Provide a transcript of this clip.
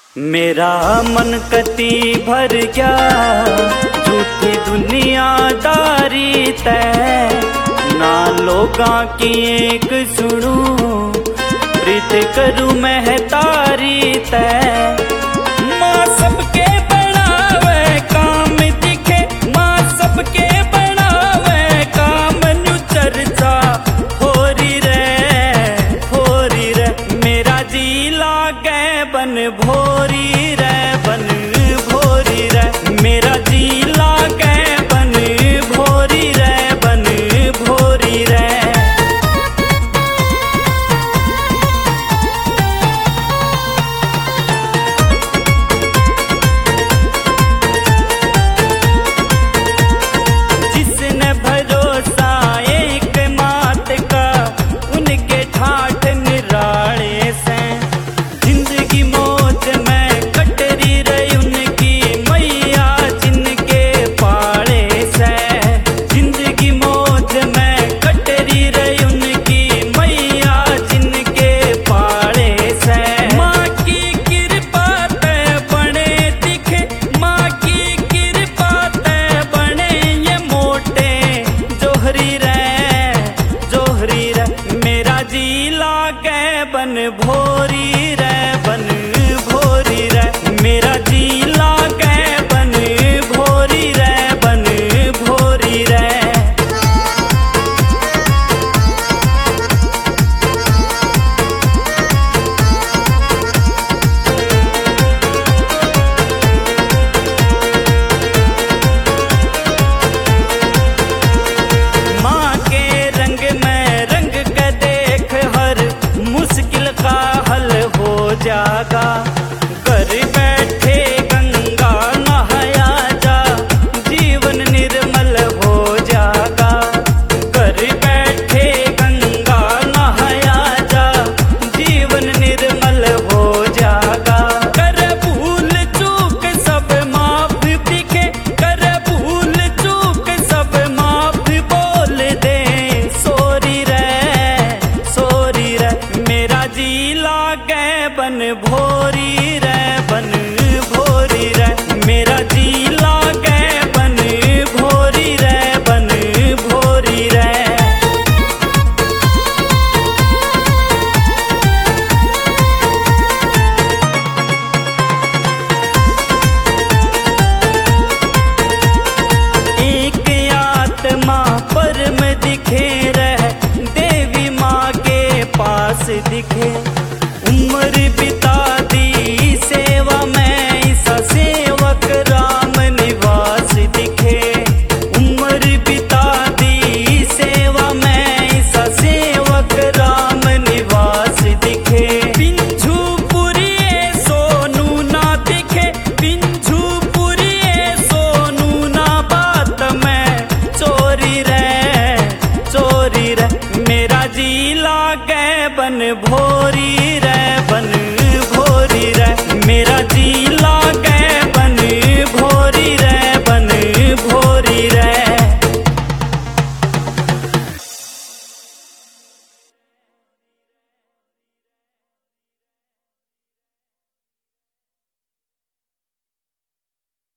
मेरा मन कति भर गया झूठी दुनियादारी तै, ना लोगां की एक सुनू प्रीत करूं महतारी तै। माँ सबके बनावे काम दिखे, माँ सबके बनावे काम न्यू चर्चा होरी रे मेरा जी लागे बन भोरी रे बन भोरी रे, मेरा जी लागे बन भोरी रे बन भोरी रे। जिसने भरोसा एक मात का उनके ठाठ निराले से, जिंदगी मौज में कटरी रही उनकी मैया जिनके पाले से। जिंदगी मौज में कटरी रही उनकी मैया जिनके पाले से। माँ की कृपा ते बने दिखे, माँ की कृपा ते बने ये मोटे जोहरी रे मेरा जी लागे बन भोरी रे बन भोरी रे, मेरा जी लागे बन भोरी रे बन भोरी रे। माँ के रंग में रंग के देख हर मुश्किल का हल हो जागा। घर बैठे गंगा नहाया जा जीवन निर्मल हो जागा। घर बैठे गंगा नहाया जा जीवन निर्मल हो जागा। कर भूल चूक सब माफ दिखे, कर भूल चूक सब माफ बोल दे सोरी रे मेरा जी लागे बन भोरी रे बन भोरी रे, मेरा जी लागे बन भोरी रे बन भोरी रे। एक आत्मा परम दिखे रह देवी माँ के पास दिखे। उम्र बिता दी सेवा में ईसा सेवक राम निवास दिखे। उम्र बिता दी सेवा में ईसा सेवक राम निवास दिखे। पिंझुपुरी सोनू ना दिखे, पिंझुपुरी सोनू ना बात में चोरी रे मेरा जी लागे बन भोरी